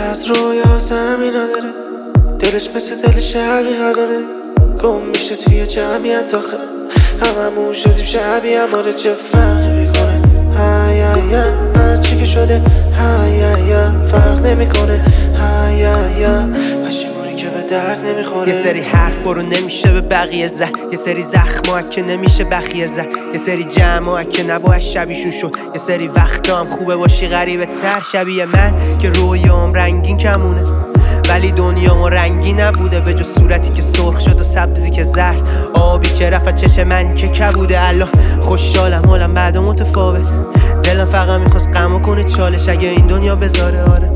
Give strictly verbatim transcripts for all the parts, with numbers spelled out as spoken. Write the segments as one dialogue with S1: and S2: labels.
S1: از رویا زمین نداره، دلش مثل دل شهری قراره گم میشه توی جمعیت. آخه هممون شدیم شبیه اماره، چه فرقی میکنه؟ های های هر چی که شده های های فرق نمیکنه. های های پشیمونی که به درد نمیخوره.
S2: یه سری حرف رو نمیشه به بقیه زد، یه سری زخم‌ها که نمیشه بخیه زد، یه سری جمع‌ها که نباید شبیشون شد، یه سری وقتا هم خوبه باشی غریبه تر شبیه من که رویام رنگین کمونه ولی دنیا ما رنگی نبوده، به جز صورتی که سرخ شد و سبزی که زرد، آبی که رفت چش من که کبوده. الان خوشحالم حالم بعد متفاوت، دلم فقط میخواست غمو کنه چالش اگه این دنیا بذاره. آره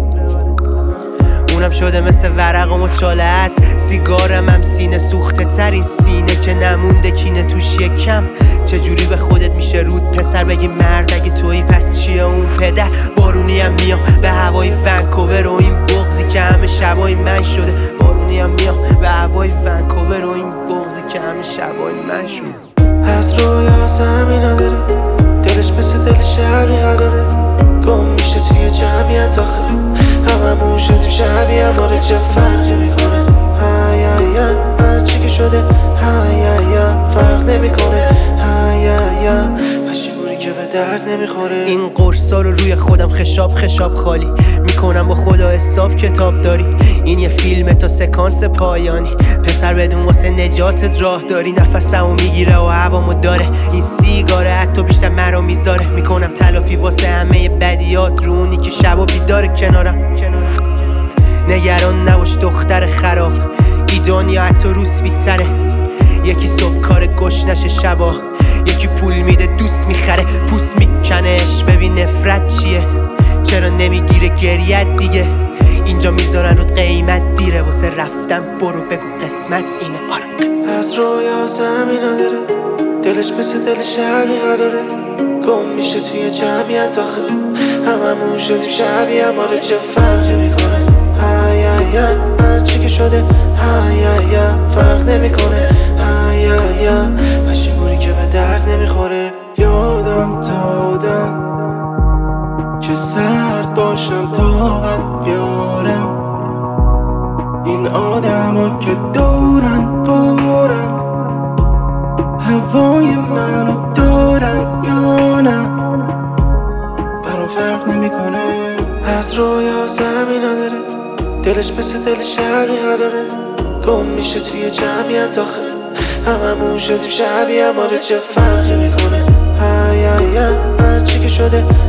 S2: اونم شده مثل ورق و مچاله است، سیگارم هم سینه سوخته ترین سینه که نمونده کینه توش یکم. چجوری به خودت میشه رود پسر بگی مرد اگه تویی پس چیه اون پدر؟ بارونی هم میام به هوای ونکوور و این بغضی که همه شبای من شده. بارونی هم میام به هوای ونکوور و این بغضی که همه شبای من شده.
S1: از رویا زمین نداره، دلش مثل دل شهری قراره گم میشه توی جمعیت. آخه هممون شدیم شبیه اماره، چه فرقی میکنه؟ های های هر چی که شده های های فرق نمیکنه. های های پشیمونی که به درد نمیخوره.
S2: این قرصا رو روی خودم خشاب خشاب خالی میکنم، با خدا حساب کتاب داری. این یه فیلم تا سکانس پایانی، پسر بدون واسه نجات راه داری. نفسمو میگیره و هوامو داره این سیگاره، حتی بیشتر مرا میذاره. میکنم تلافی واسه همه بدیات رو اونی که شب و بیداره کنارم. نگران نباش دختر خراب، ای دنیا حتی روز بیتره. یکی صبح کار گوش نشه شبا، یکی پول میده دوست میخره پوست میکنش. ببین نفرت چیه، چرا نمیگیره گریت دیگه؟ اینجا میذارن رو قیمت دیره، واسه رفتن برو بگو قسمت اینه. آره قسمت.
S1: از رویا زمین نداره، دلش مثل دل شهری قراره گم میشه توی جمعیت. آخه هممون شدیم شبیه اماره، چه فرقی میکنه؟ های های هر چی که شده های های فرق نمیکنه. های های پشیمونی که به درد نمیخوره. یادم دادم که سرد باشم طاقت بیارم، این آدم ها که دورن بارن هوای منو دارن یا نه برام فرق نمیکنه. از رویا زمین نداره، دلش مثل دل شهری قراره گم میشه توی جمعیت. آخه هممون شدیم شبیه اماره، چه فرقی میکنه؟ های های هر چی که شده